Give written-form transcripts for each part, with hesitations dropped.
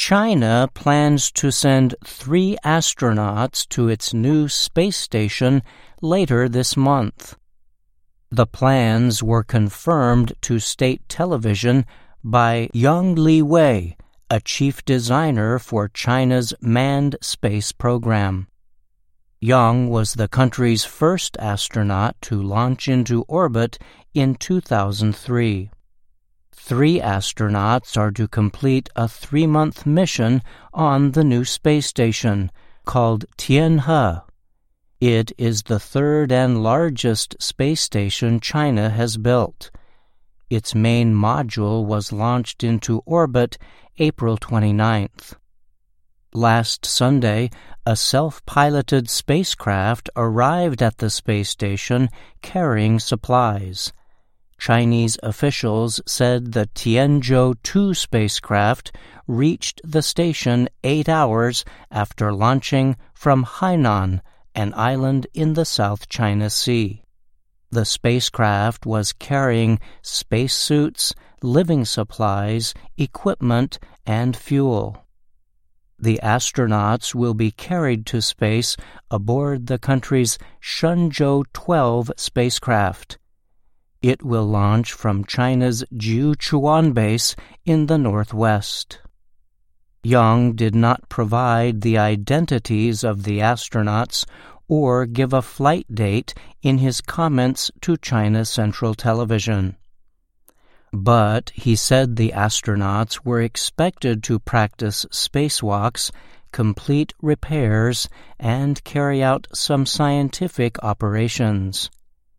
China plans to send 3 astronauts to its new space station later this month. The plans were confirmed to state television by Yang Liwei, a chief designer for China's manned space program. Yang was the country's first astronaut to launch into orbit in 2003. 3 astronauts are to complete a 3-month mission on the new space station, called Tianhe. It is the 3rd and largest space station China has built. Its main module was launched into orbit April 29th. Last Sunday, a self-piloted spacecraft arrived at the space station carrying supplies. Chinese officials said the Tianzhou-2 spacecraft reached the station 8 hours after launching from Hainan, an island in the South China Sea. The spacecraft was carrying spacesuits, living supplies, equipment, and fuel. The astronauts will be carried to space aboard the country's Shenzhou-12 spacecraft. It will launch from China's Jiuquan base in the northwest. Yang did not provide the identities of the astronauts or give a flight date in his comments to China Central Television. But he said the astronauts were expected to practice spacewalks, complete repairs, and carry out some scientific operations.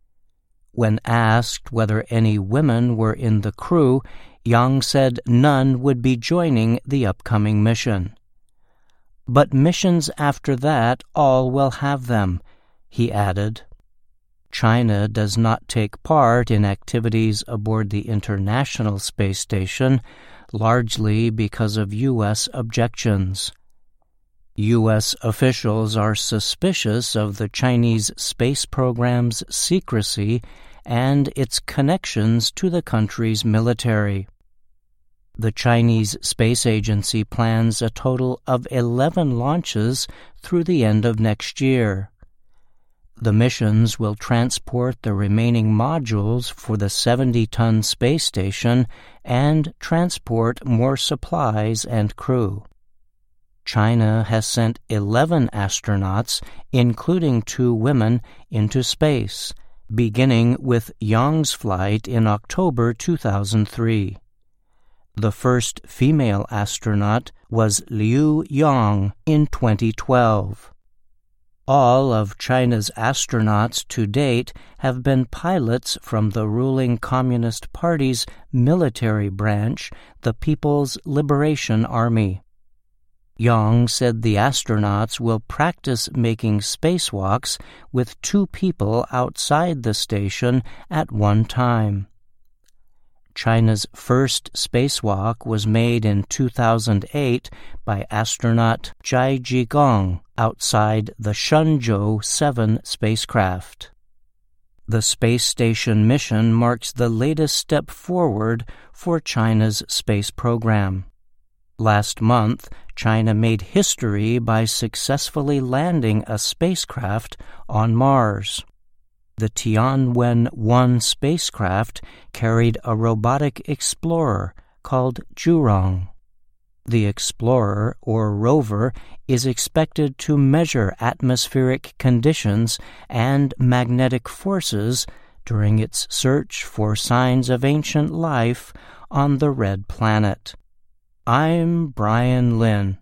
When asked whether any women were in the crew, Yang said none would be joining the upcoming mission. But missions after that all will have them, he added. China does not take part in activities aboard the International Space Station, largely because of U.S. objections. U.S. officials are suspicious of the Chinese space program's secrecy and its connections to the country's military. The Chinese Space Agency plans a total of 11 launches through the end of next year. The missions will transport the remaining modules for the 70-ton space station and transport more supplies and crew. China has sent 11 astronauts, including 2 women, into space, beginning with Yang's flight in October 2003. The first female astronaut was Liu Yang in 2012. All of China's astronauts to date have been pilots from the ruling Communist Party's military branch, the People's Liberation Army. Yang said the astronauts will practice making spacewalks with 2 people outside the station at one time. China's first spacewalk was made in 2008 by astronaut Zhai Jigong outside the Shenzhou-7 spacecraft. The space station mission marks the latest step forward for China's space program. Last month, China made history by successfully landing a spacecraft on Mars. The Tianwen-1 spacecraft carried a robotic explorer called Zhurong. The explorer, or rover, is expected to measure atmospheric conditions and magnetic forces during its search for signs of ancient life on the Red Planet. I'm Brian Lynn.